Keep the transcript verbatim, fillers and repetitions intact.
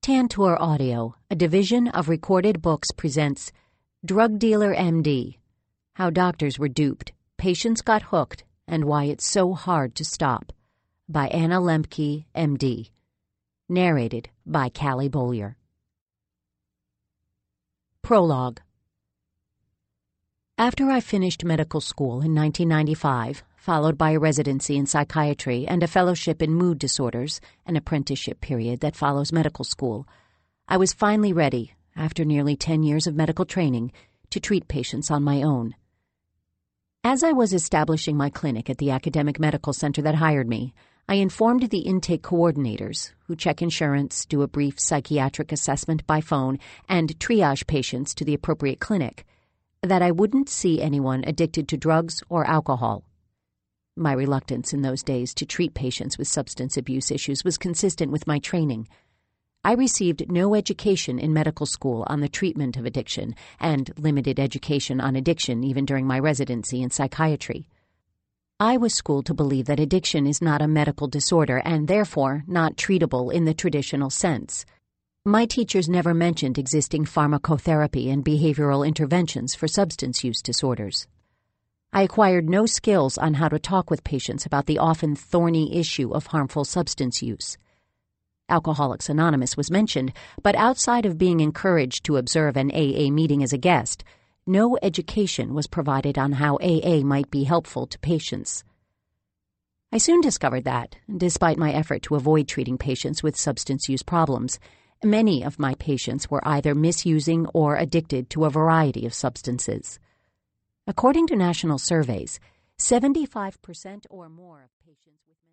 Tantor Audio, a division of Recorded Books, presents Drug Dealer M D, How Doctors Were Duped, Patients Got Hooked, and Why It's So Hard to Stop, by Anna Lembke, M D. Narrated by Callie Bollier. Prologue. After I finished medical school in nineteen ninety-five, followed by a residency in psychiatry and a fellowship in mood disorders, an apprenticeship period that follows medical school, I was finally ready, after nearly ten years of medical training, to treat patients on my own. As I was establishing my clinic at the academic medical center that hired me, I informed the intake coordinators, who check insurance, do a brief psychiatric assessment by phone, and triage patients to the appropriate clinic, that I wouldn't see anyone addicted to drugs or alcohol. My reluctance in those days to treat patients with substance abuse issues was consistent with my training. I received no education in medical school on the treatment of addiction, and limited education on addiction even during my residency in psychiatry. I was schooled to believe that addiction is not a medical disorder and therefore not treatable in the traditional sense. My teachers never mentioned existing pharmacotherapy and behavioral interventions for substance use disorders. I acquired no skills on how to talk with patients about the often thorny issue of harmful substance use. Alcoholics Anonymous was mentioned, but outside of being encouraged to observe an A A meeting as a guest, no education was provided on how A A might be helpful to patients. I soon discovered that, despite my effort to avoid treating patients with substance use problems, many of my patients were either misusing or addicted to a variety of substances. According to national surveys, seventy-five percent or more of patients with